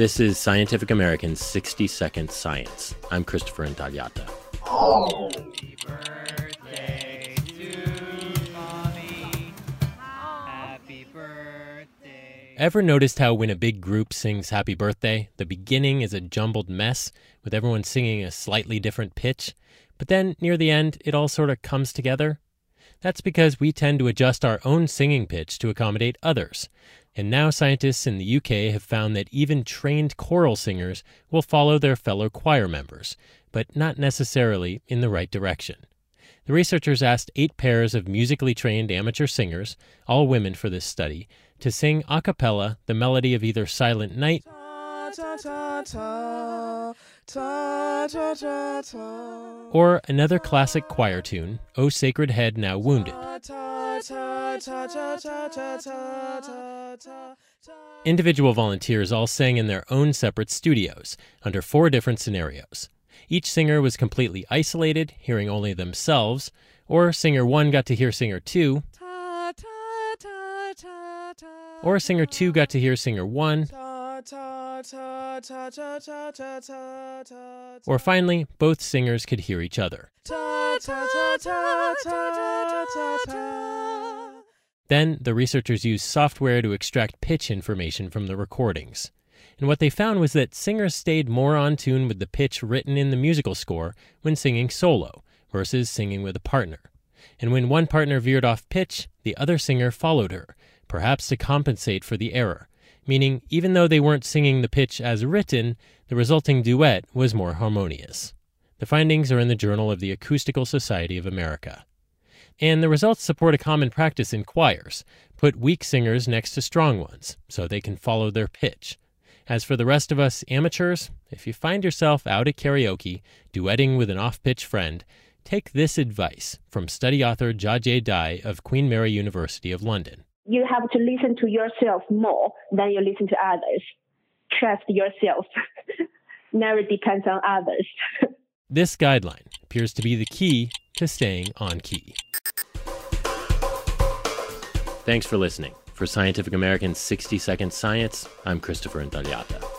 This is Scientific American's 60-Second Science. I'm Christopher Intagliata. Happy birthday to you, Mommy. Happy birthday. Ever noticed how when a big group sings Happy Birthday, the beginning is a jumbled mess, with everyone singing a slightly different pitch? But then, near the end, it all sort of comes together? That's because we tend to adjust our own singing pitch to accommodate others. And now scientists in the UK have found that even trained choral singers will follow their fellow choir members, but not necessarily in the right direction. The researchers asked 8 pairs of musically trained amateur singers, all women for this study, to sing a cappella the melody of either Silent Night or another classic choir tune, O Sacred Head Now Wounded. Individual volunteers all sang in their own separate studios, under 4 different scenarios. Each singer was completely isolated, hearing only themselves, or singer 1 got to hear singer 2, or singer 2 got to hear singer 1, or finally, both singers could hear each other. Then, the researchers used software to extract pitch information from the recordings. And what they found was that singers stayed more on tune with the pitch written in the musical score when singing solo versus singing with a partner. And when one partner veered off pitch, the other singer followed her, perhaps to compensate for the error, meaning even though they weren't singing the pitch as written, the resulting duet was more harmonious. The findings are in the Journal of the Acoustical Society of America. And the results support a common practice in choirs: put weak singers next to strong ones so they can follow their pitch. As for the rest of us amateurs, if you find yourself out at karaoke, duetting with an off-pitch friend, take this advice from study author Jia Dai of Queen Mary University of London. You have to listen to yourself more than you listen to others. Trust yourself. Never depends on others. This guideline appears to be the key to staying on key. Thanks for listening. For Scientific American's 60-Second Science, I'm Christopher Intagliata.